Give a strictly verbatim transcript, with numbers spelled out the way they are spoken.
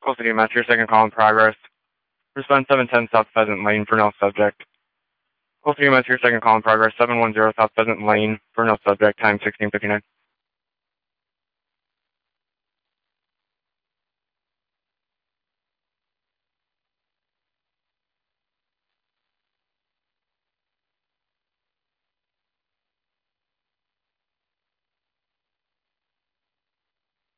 Call City Metro, second call in progress. Respond seven ten South Pheasant Lane for no subject. Call City Metro, second call in progress. seven one zero South Pheasant Lane for no subject. Time sixteen fifty-nine.